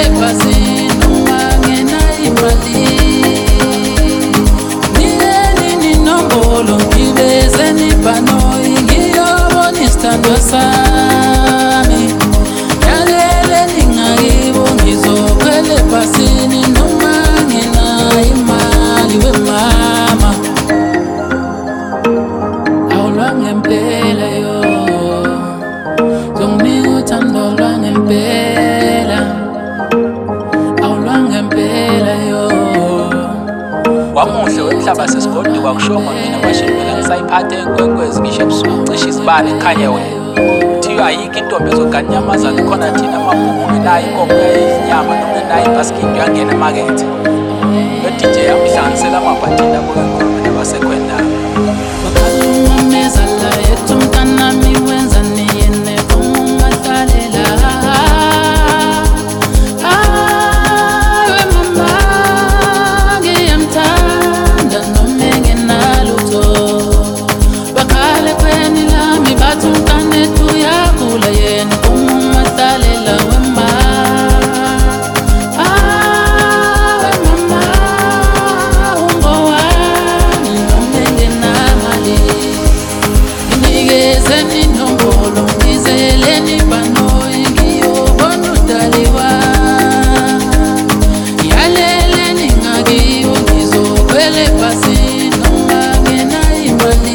pasi noma ngenayo imali. Ngiyenini nombolo ngibezeni ibhanoyi ngiyobona isithandwa sami. Yaleleni ngakibo ngizokhwela ebhasini noma ngenayo imali wemama. Awulwa ngempela yo, zonginika uthando lwangempela. Awulwa ngempela yo. Wamuhle wemhlaba sesigodwa kwakushongo mina washibela ngisayiphathe inkwenkwezi ngisho ebusuku cishe isibane ekhanye wena. Kuthiwa ayikho intombi ezoganyamazana khona thina amabhuku ngenayo inkomo yayinyama noma ngenayo ibhasikidi yangena emakethe. Lo-DJ yamhlanganisela amabhathini abokenkomo nabasekhwendayo. Bakalumameza la yethu mntanami wenzani yena ungahlalela. Awe mama ngiyamthanda noma engenalutho. Bakhale kweni lami bathi umntanethu uyakhula yena ungahlalela wema. Awe mama ungowani noma engenamali. Nginikezeni inombolo ngizeleni ibhanoyi ngiyobona udali wami. Yaleleni ngakibo ngizokhwela ebhasini noma ngenayo imali.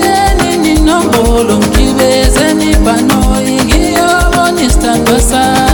Ngiyenini inombolo ngibezeni ibhanoyi ngiyobona isithandwa sami.